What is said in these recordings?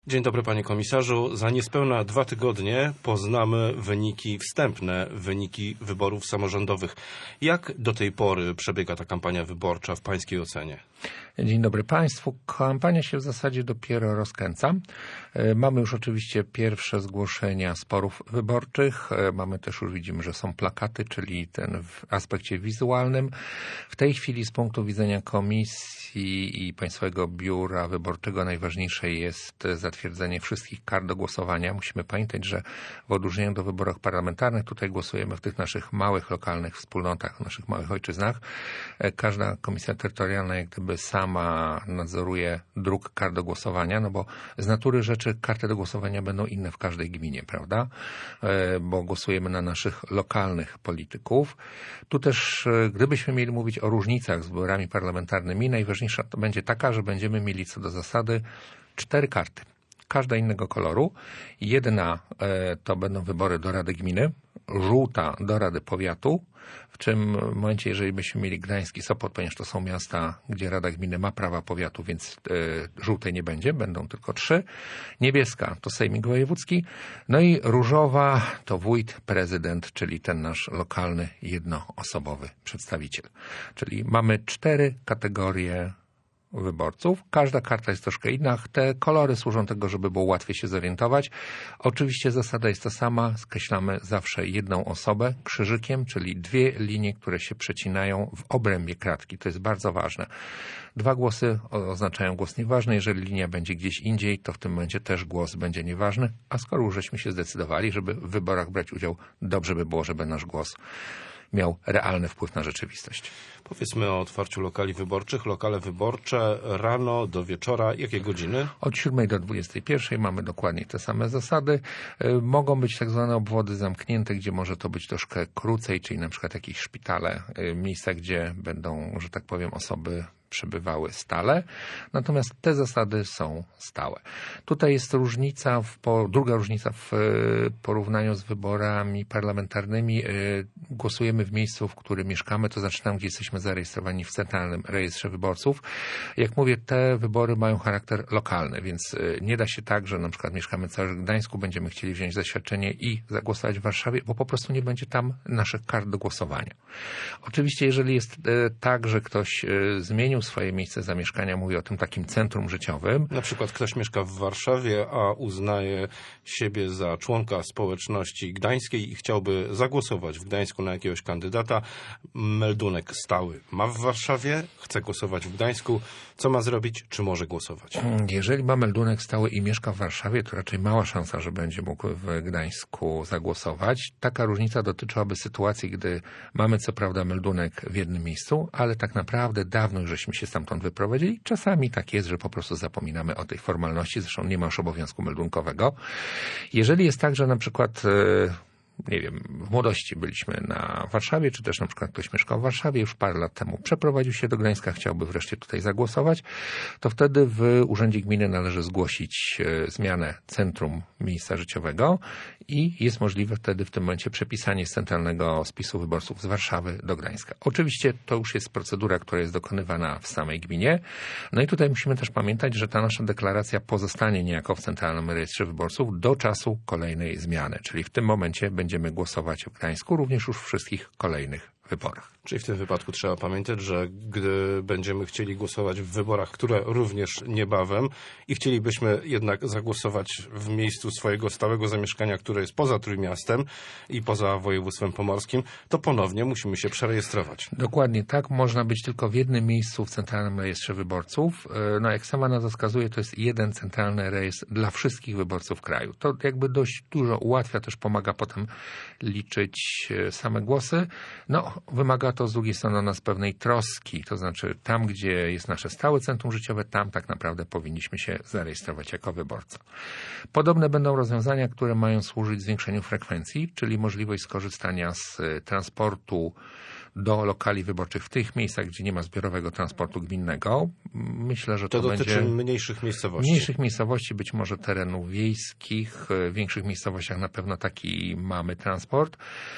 Dzień dobry, panie komisarzu. Za niespełna 2 tygodnie poznamy wstępne wyniki wyborów samorządowych. Jak do tej pory przebiega ta kampania wyborcza w pańskiej ocenie? Dzień dobry państwu. Kampania się w zasadzie dopiero rozkręca. Mamy już oczywiście pierwsze zgłoszenia sporów wyborczych. Mamy też już, widzimy, że są plakaty, czyli ten w aspekcie wizualnym. W tej chwili z punktu widzenia komisji i Państwowego Biura Wyborczego najważniejsze jest zatwierdzenie wszystkich kart do głosowania. Musimy pamiętać, że w odróżnieniu do wyborów parlamentarnych tutaj głosujemy w tych naszych małych, lokalnych wspólnotach, w naszych małych ojczyznach. Każda komisja terytorialna jak gdyby sama nadzoruje druk kart do głosowania, no bo z natury rzeczy karty do głosowania będą inne w każdej gminie, prawda? Bo głosujemy na naszych lokalnych polityków. Tu też, gdybyśmy mieli mówić o różnicach z wyborami parlamentarnymi, najważniejsza to będzie taka, że będziemy mieli co do zasady 4 karty. Każda innego koloru. Jedna to będą wybory do Rady Gminy, żółta do Rady Powiatu, w czym momencie, jeżeli byśmy mieli Gdańsk i Sopot, ponieważ to są miasta, gdzie Rada Gminy ma prawa powiatu, więc żółtej nie będzie, będą tylko 3. Niebieska to Sejmik Wojewódzki, no i różowa to wójt, prezydent, czyli ten nasz lokalny, jednoosobowy przedstawiciel. Czyli mamy 4 kategorie wyborców. Każda karta jest troszkę inna. Te kolory służą tego, żeby było łatwiej się zorientować. Oczywiście zasada jest ta sama. Skreślamy zawsze jedną osobę krzyżykiem, czyli 2 linie, które się przecinają w obrębie kratki. To jest bardzo ważne. 2 głosy oznaczają głos nieważny. Jeżeli linia będzie gdzieś indziej, to w tym momencie też głos będzie nieważny. A skoro już żeśmy się zdecydowali, żeby w wyborach brać udział, dobrze by było, żeby nasz głos miał realny wpływ na rzeczywistość. Powiedzmy o otwarciu lokali wyborczych. Lokale wyborcze rano do wieczora. Jakie godziny? Od 7 do 21 mamy dokładnie te same zasady. Mogą być tak zwane obwody zamknięte, gdzie może to być troszkę krócej, czyli na przykład jakieś szpitale, miejsca, gdzie będą, że tak powiem, osoby przebywały stale, natomiast te zasady są stałe. Tutaj jest różnica, druga różnica w porównaniu z wyborami parlamentarnymi. Głosujemy w miejscu, w którym mieszkamy, to znaczy tam, gdzie jesteśmy zarejestrowani w Centralnym Rejestrze Wyborców. Jak mówię, te wybory mają charakter lokalny, więc nie da się tak, że na przykład mieszkamy cały w Gdańsku, będziemy chcieli wziąć zaświadczenie i zagłosować w Warszawie, bo po prostu nie będzie tam naszych kart do głosowania. Oczywiście, jeżeli jest tak, że ktoś zmienił swoje miejsce zamieszkania, mówię o tym takim centrum życiowym. Na przykład ktoś mieszka w Warszawie, a uznaje siebie za członka społeczności gdańskiej i chciałby zagłosować w Gdańsku na jakiegoś kandydata. Meldunek stały ma w Warszawie, chce głosować w Gdańsku. Co ma zrobić? Czy może głosować? Jeżeli ma meldunek stały i mieszka w Warszawie, to raczej mała szansa, że będzie mógł w Gdańsku zagłosować. Taka różnica dotyczyłaby sytuacji, gdy mamy co prawda meldunek w jednym miejscu, ale tak naprawdę dawno już żeśmy się stamtąd wyprowadzili. Czasami tak jest, że po prostu zapominamy o tej formalności, zresztą nie ma już obowiązku meldunkowego. Jeżeli jest tak, że na przykład nie wiem, w młodości byliśmy na Warszawie, czy też na przykład ktoś mieszkał w Warszawie już parę lat temu, przeprowadził się do Gdańska, chciałby wreszcie tutaj zagłosować, to wtedy w Urzędzie Gminy należy zgłosić zmianę centrum miejsca życiowego i jest możliwe wtedy w tym momencie przepisanie z centralnego spisu wyborców z Warszawy do Gdańska. Oczywiście to już jest procedura, która jest dokonywana w samej gminie. No i tutaj musimy też pamiętać, że ta nasza deklaracja pozostanie niejako w Centralnym Rejestrze Wyborców do czasu kolejnej zmiany, czyli w tym momencie będziemy głosować w Gdańsku, również już w wszystkich kolejnych wyborach. Czyli w tym wypadku trzeba pamiętać, że gdy będziemy chcieli głosować w wyborach, które również niebawem i chcielibyśmy jednak zagłosować w miejscu swojego stałego zamieszkania, które jest poza Trójmiastem i poza województwem pomorskim, to ponownie musimy się przerejestrować. Dokładnie tak. Można być tylko w jednym miejscu w Centralnym Rejestrze Wyborców. No jak sama nazwa wskazuje, to jest jeden centralny rejestr dla wszystkich wyborców kraju. To jakby dość dużo ułatwia, też pomaga potem liczyć same głosy. No, wymaga to z drugiej strony od nas pewnej troski, to znaczy tam, gdzie jest nasze stałe centrum życiowe, tam tak naprawdę powinniśmy się zarejestrować jako wyborca. Podobne będą rozwiązania, które mają służyć zwiększeniu frekwencji, czyli możliwość skorzystania z transportu do lokali wyborczych w tych miejscach, gdzie nie ma zbiorowego transportu gminnego. Myślę, że to dotyczy będzie mniejszych miejscowości. mniejszych miejscowości, być może terenów wiejskich. W większych miejscowościach na pewno taki mamy transport.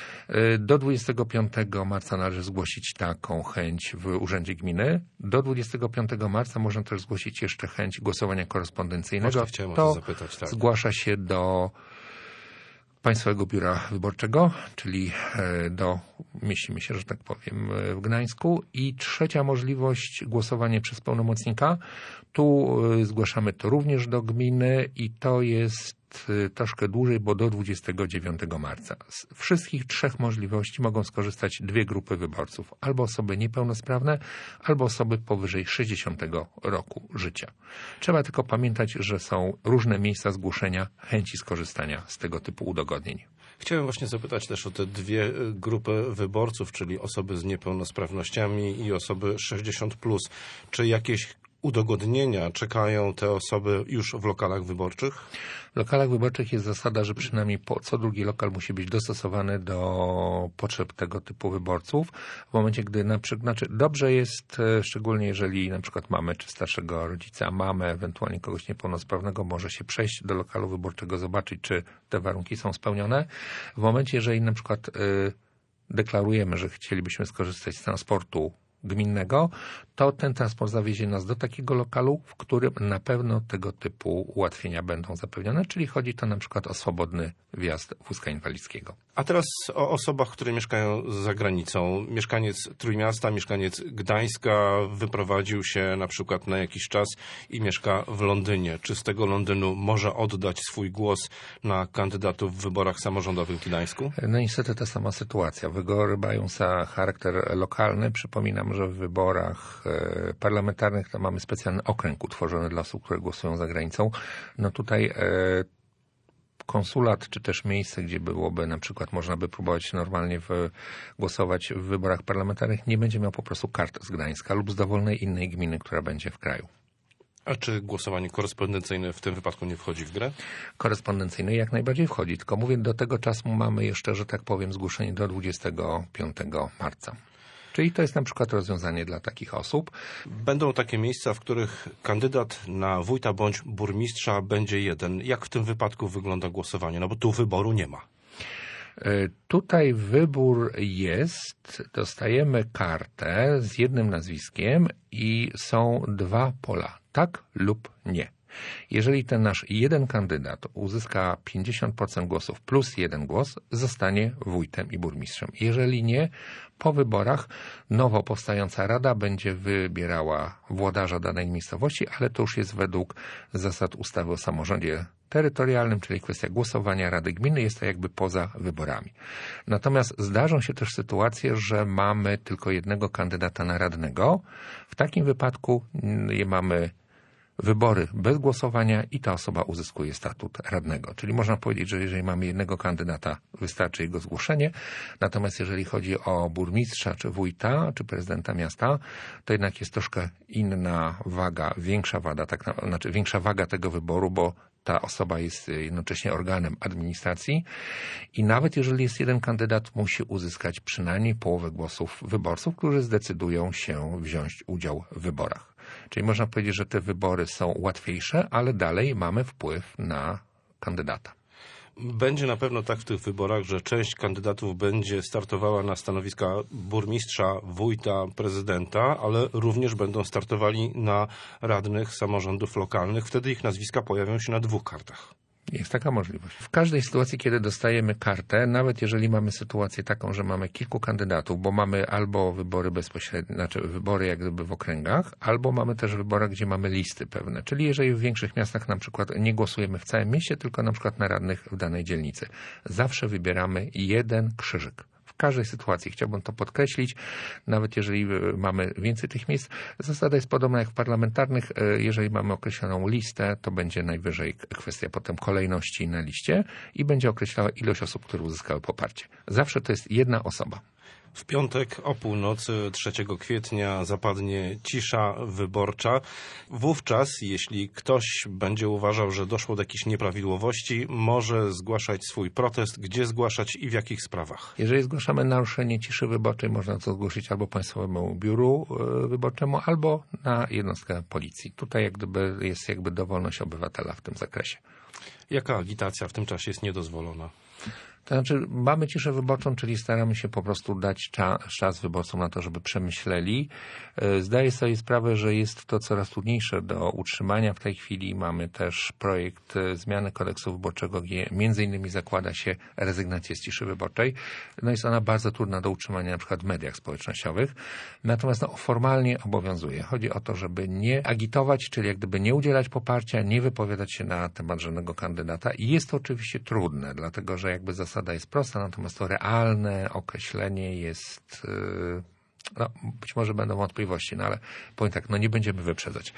Do 25 marca należy zgłosić taką chęć w Urzędzie Gminy. Do 25 marca można też zgłosić jeszcze chęć głosowania korespondencyjnego. Właśnie chciałem o to zapytać, tak. Zgłasza się do Państwowego Biura Wyborczego, czyli mieścimy się, że tak powiem, w Gdańsku. I trzecia możliwość, głosowanie przez pełnomocnika. Tu zgłaszamy to również do gminy i to jest troszkę dłużej, bo do 29 marca. Z wszystkich trzech możliwości mogą skorzystać dwie grupy wyborców. Albo osoby niepełnosprawne, albo osoby powyżej 60 roku życia. Trzeba tylko pamiętać, że są różne miejsca zgłoszenia chęci skorzystania z tego typu udogodnień. Chciałem właśnie zapytać też o te dwie grupy wyborców, czyli osoby z niepełnosprawnościami i osoby 60+. Czy jakieś udogodnienia czekają te osoby już w lokalach wyborczych? W lokalach wyborczych jest zasada, że przynajmniej co drugi lokal musi być dostosowany do potrzeb tego typu wyborców. W momencie, gdy dobrze jest, szczególnie jeżeli na przykład mamy czy starszego rodzica, mamę, ewentualnie kogoś niepełnosprawnego, może się przejść do lokalu wyborczego, zobaczyć, czy te warunki są spełnione. W momencie, jeżeli na przykład deklarujemy, że chcielibyśmy skorzystać z transportu gminnego, to ten transport zawiezie nas do takiego lokalu, w którym na pewno tego typu ułatwienia będą zapewnione, czyli chodzi to na przykład o swobodny wjazd wózka inwalidzkiego. A teraz o osobach, które mieszkają za granicą. Mieszkaniec Trójmiasta, mieszkaniec Gdańska wyprowadził się na przykład na jakiś czas i mieszka w Londynie. Czy z tego Londynu może oddać swój głos na kandydatów w wyborach samorządowych w Gdańsku? No niestety ta sama sytuacja. Wybory mają charakter lokalny. Przypominam, że w wyborach parlamentarnych to mamy specjalny okręg utworzony dla osób, które głosują za granicą. No tutaj konsulat, czy też miejsce, gdzie byłoby na przykład można by próbować normalnie głosować w wyborach parlamentarnych, nie będzie miał po prostu kart z Gdańska lub z dowolnej innej gminy, która będzie w kraju. A czy głosowanie korespondencyjne w tym wypadku nie wchodzi w grę? Korespondencyjne jak najbardziej wchodzi, tylko mówię, do tego czasu mamy jeszcze, że tak powiem, zgłoszenie do 25 marca. Czyli to jest na przykład rozwiązanie dla takich osób. Będą takie miejsca, w których kandydat na wójta bądź burmistrza będzie jeden. Jak w tym wypadku wygląda głosowanie? No bo tu wyboru nie ma. Tutaj wybór jest, dostajemy kartę z jednym nazwiskiem i są dwa pola, tak lub nie. Jeżeli ten nasz jeden kandydat uzyska 50% głosów plus jeden głos, zostanie wójtem i burmistrzem. Jeżeli nie, po wyborach nowo powstająca rada będzie wybierała włodarza danej miejscowości, ale to już jest według zasad ustawy o samorządzie terytorialnym, czyli kwestia głosowania Rady Gminy, jest to jakby poza wyborami. Natomiast zdarzą się też sytuacje, że mamy tylko jednego kandydata na radnego. W takim wypadku mamy wybory bez głosowania i ta osoba uzyskuje statut radnego. Czyli można powiedzieć, że jeżeli mamy jednego kandydata, wystarczy jego zgłoszenie. Natomiast jeżeli chodzi o burmistrza, czy wójta, czy prezydenta miasta, to jednak jest troszkę inna waga, większa waga tego wyboru, bo ta osoba jest jednocześnie organem administracji i nawet jeżeli jest jeden kandydat, musi uzyskać przynajmniej połowę głosów wyborców, którzy zdecydują się wziąć udział w wyborach. Czyli można powiedzieć, że te wybory są łatwiejsze, ale dalej mamy wpływ na kandydata. Będzie na pewno tak w tych wyborach, że część kandydatów będzie startowała na stanowiska burmistrza, wójta, prezydenta, ale również będą startowali na radnych samorządów lokalnych. Wtedy ich nazwiska pojawią się na dwóch kartach. Jest taka możliwość. W każdej sytuacji, kiedy dostajemy kartę, nawet jeżeli mamy sytuację taką, że mamy kilku kandydatów, bo mamy albo wybory bezpośrednie, znaczy wybory jak gdyby w okręgach, albo mamy też wybory, gdzie mamy listy pewne. Czyli jeżeli w większych miastach na przykład nie głosujemy w całym mieście, tylko na przykład na radnych w danej dzielnicy. Zawsze wybieramy jeden krzyżyk. W każdej sytuacji chciałbym to podkreślić, nawet jeżeli mamy więcej tych miejsc. Zasada jest podobna jak w parlamentarnych. Jeżeli mamy określoną listę, to będzie najwyżej kwestia potem kolejności na liście i będzie określała ilość osób, które uzyskały poparcie. Zawsze to jest jedna osoba. W piątek o północy 3 kwietnia zapadnie cisza wyborcza. Wówczas, jeśli ktoś będzie uważał, że doszło do jakichś nieprawidłowości, może zgłaszać swój protest. Gdzie zgłaszać i w jakich sprawach? Jeżeli zgłaszamy naruszenie ciszy wyborczej, można to zgłosić albo Państwowemu Biuru Wyborczemu, albo na jednostkę policji. Tutaj jak gdyby jest dowolność obywatela w tym zakresie. Jaka agitacja w tym czasie jest niedozwolona? To znaczy mamy ciszę wyborczą, czyli staramy się po prostu dać czas wyborcom na to, żeby przemyśleli. Zdaję sobie sprawę, że jest to coraz trudniejsze do utrzymania. W tej chwili mamy też projekt zmiany kodeksu wyborczego, gdzie między innymi zakłada się rezygnację z ciszy wyborczej. No jest ona bardzo trudna do utrzymania na przykład w mediach społecznościowych. Natomiast formalnie obowiązuje. Chodzi o to, żeby nie agitować, czyli jak gdyby nie udzielać poparcia, nie wypowiadać się na temat żadnego kandydata. I jest to oczywiście trudne, dlatego że jakby zasada jest prosta, natomiast to realne określenie jest, być może będą wątpliwości, ale powiem tak, nie będziemy wyprzedzać.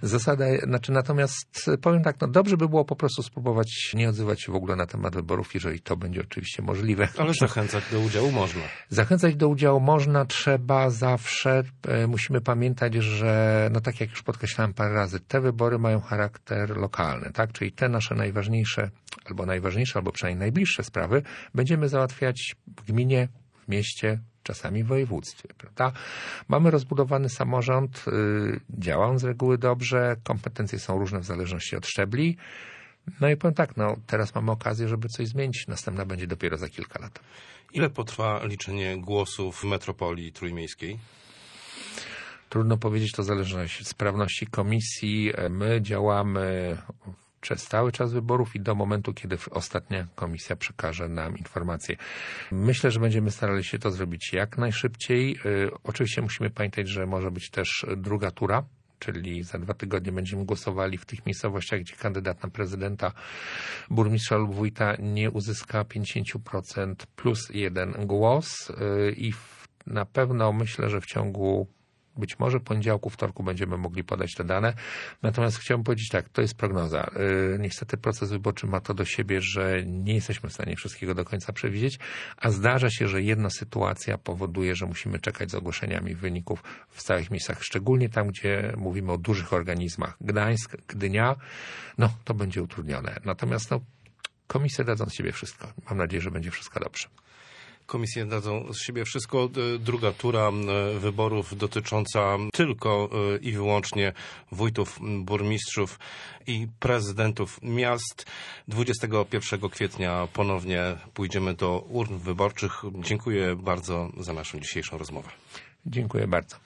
Natomiast powiem tak, dobrze by było po prostu spróbować nie odzywać się w ogóle na temat wyborów, jeżeli to będzie oczywiście możliwe. Ale zachęcać do udziału można. Zachęcać do udziału można, trzeba zawsze. Musimy pamiętać, że tak jak już podkreślałem parę razy, te wybory mają charakter lokalny, tak? Czyli te nasze najważniejsze, albo przynajmniej najbliższe sprawy będziemy załatwiać w gminie, w mieście, czasami w województwie, prawda? Mamy rozbudowany samorząd, działa on z reguły dobrze, kompetencje są różne w zależności od szczebli. I powiem tak, teraz mamy okazję, żeby coś zmienić. Następna będzie dopiero za kilka lat. Ile potrwa liczenie głosów w metropolii trójmiejskiej? Trudno powiedzieć, to zależy od sprawności komisji. My działamy przez cały czas wyborów i do momentu, kiedy ostatnia komisja przekaże nam informacje. Myślę, że będziemy starali się to zrobić jak najszybciej. Oczywiście musimy pamiętać, że może być też druga tura, czyli za 2 tygodnie będziemy głosowali w tych miejscowościach, gdzie kandydat na prezydenta, burmistrza lub wójta nie uzyska 50% plus 1 głos i na pewno myślę, że w ciągu być może poniedziałku, wtorku będziemy mogli podać te dane. Natomiast chciałbym powiedzieć tak, to jest prognoza. Niestety proces wyborczy ma to do siebie, że nie jesteśmy w stanie wszystkiego do końca przewidzieć, a zdarza się, że jedna sytuacja powoduje, że musimy czekać z ogłoszeniami wyników w całych miejscach, szczególnie tam, gdzie mówimy o dużych organizmach. Gdańsk, Gdynia, to będzie utrudnione. Natomiast komisje dadzą z siebie wszystko. Mam nadzieję, że będzie wszystko dobrze. Komisje dadzą z siebie wszystko. Druga tura wyborów dotycząca tylko i wyłącznie wójtów, burmistrzów i prezydentów miast. 21 kwietnia ponownie pójdziemy do urn wyborczych. Dziękuję bardzo za naszą dzisiejszą rozmowę. Dziękuję bardzo.